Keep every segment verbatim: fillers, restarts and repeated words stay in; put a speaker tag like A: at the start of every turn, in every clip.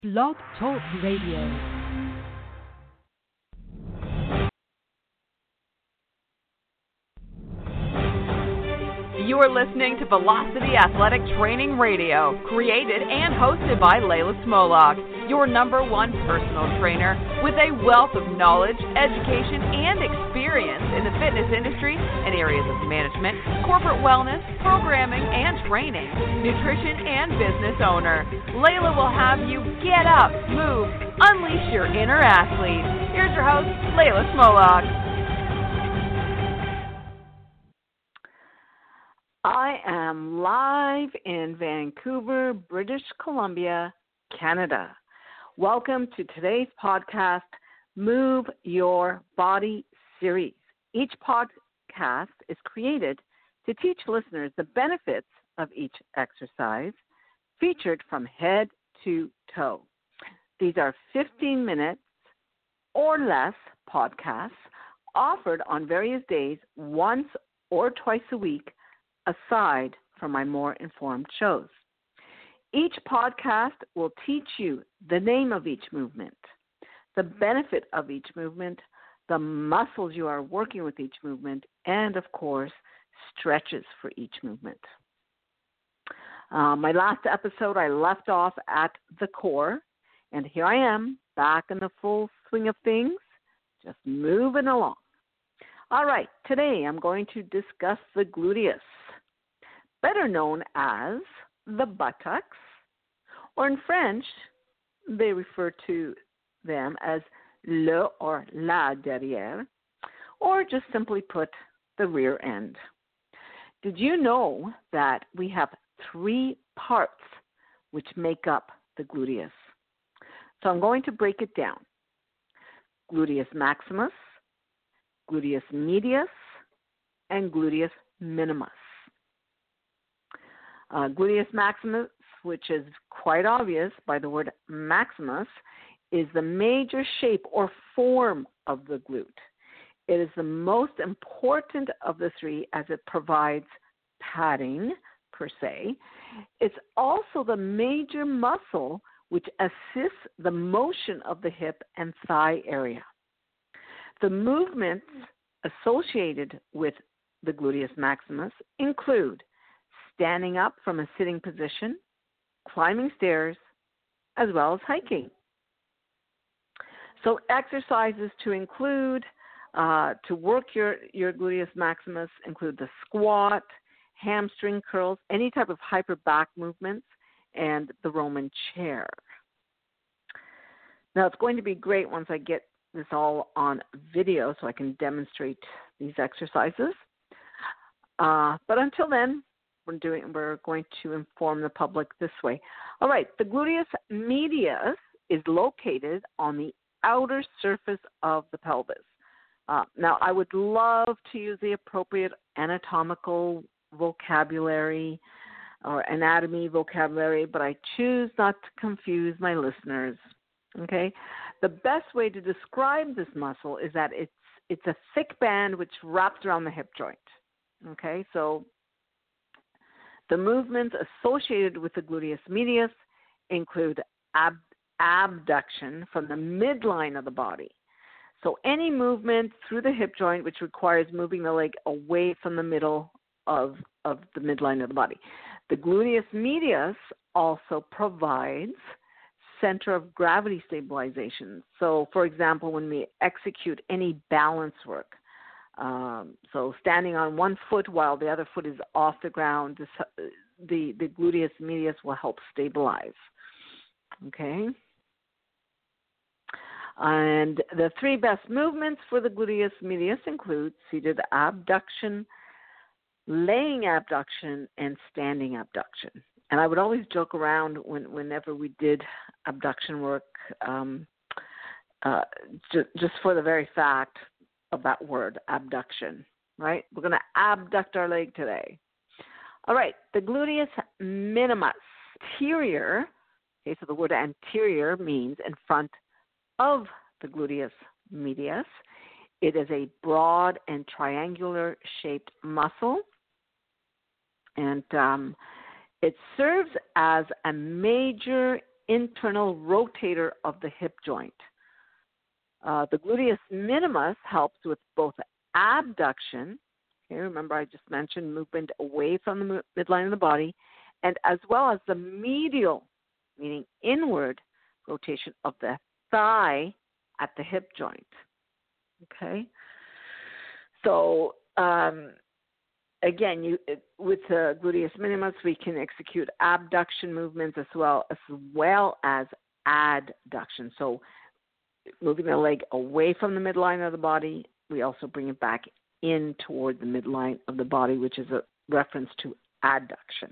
A: Blog Talk Radio.
B: You are listening to Velocity Athletic Training Radio, created and hosted by Layla Smolak, your number one personal trainer with a wealth of knowledge, education, and experience in the fitness industry and areas of management, corporate wellness, programming and training, nutrition, and business owner. Layla will have you get up, move, unleash your inner athlete. Here's your host, Layla Smolak.
C: I am live in Vancouver, British Columbia, Canada. Welcome to today's podcast, Move Your Body series. Each podcast is created to teach listeners the benefits of each exercise, featured from head to toe. These are fifteen minutes or less podcasts offered on various days, once or twice a week, aside from my more informed shows. Each podcast will teach you the name of each movement, the benefit of each movement, the muscles you are working with each movement, and, of course, stretches for each movement. Uh, my last episode, I left off at the core, and here I am, back in the full swing of things, just moving along. All right, today I'm going to discuss the gluteus, better known as the buttocks, or in French, they refer to them as le or la derrière, or just simply put, the rear end. Did you know that we have three parts which make up the gluteus? So I'm going to break it down. Gluteus maximus, gluteus medius, and gluteus minimus. Uh, gluteus maximus, which is quite obvious by the word maximus, is the major shape or form of the glute. It is the most important of the three as it provides padding, per se. It's also the major muscle which assists the motion of the hip and thigh area. The movements associated with the gluteus maximus include standing up from a sitting position, climbing stairs, as well as hiking. So exercises to include, uh, to work your, your gluteus maximus include the squat, hamstring curls, any type of hyper back movements, and the Roman chair. Now, it's going to be great once I get this all on video so I can demonstrate these exercises. Uh, but until then, We're doing. We're going to inform the public this way. All right, the gluteus medius is located on the outer surface of the pelvis. Uh, now, I would love to use the appropriate anatomical vocabulary or anatomy vocabulary, but I choose not to confuse my listeners. Okay, the best way to describe this muscle is that it's it's a thick band which wraps around the hip joint. Okay, so the movements associated with the gluteus medius include ab- abduction from the midline of the body. So any movement through the hip joint which requires moving the leg away from the middle of, of the midline of the body. The gluteus medius also provides center of gravity stabilization. So, for example, when we execute any balance work, Um, so standing on one foot while the other foot is off the ground, this, the, the gluteus medius will help stabilize. Okay? And the three best movements for the gluteus medius include seated abduction, laying abduction, and standing abduction. And I would always joke around when, whenever we did abduction work, um, uh, ju- just for the very fact of that word, abduction, right? We're going to abduct our leg today. All right, the gluteus minimus, anterior, okay, so the word anterior means in front of the gluteus medius. It is a broad and triangular shaped muscle, and um, it serves as a major internal rotator of the hip joint. Uh, the gluteus minimus helps with both abduction, okay, remember I just mentioned movement away from the midline of the body, and as well as the medial, meaning inward, rotation of the thigh at the hip joint. Okay? So, um, again, you with the gluteus minimus, we can execute abduction movements as well as well as adduction. So, moving the leg away from the midline of the body, we also bring it back in toward the midline of the body, which is a reference to adduction.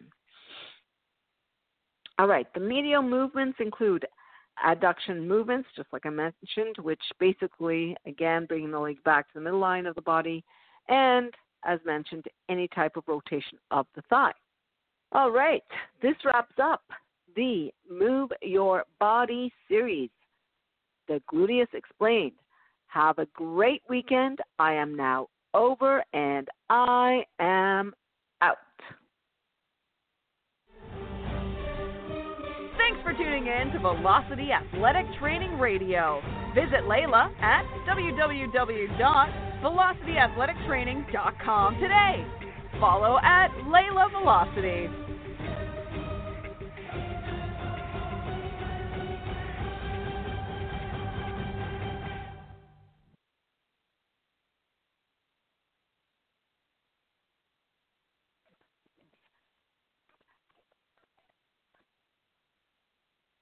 C: All right, the medial movements include adduction movements, just like I mentioned, which basically, again, bringing the leg back to the midline of the body, and, as mentioned, any type of rotation of the thigh. All right, this wraps up the Move Your Body series, the Gluteus Explained. Have a great weekend. I am now over, and I am out.
B: Thanks for tuning in to Velocity Athletic Training Radio. Visit Layla at w w w dot velocity athletic training dot com today. Follow at Layla Velocity.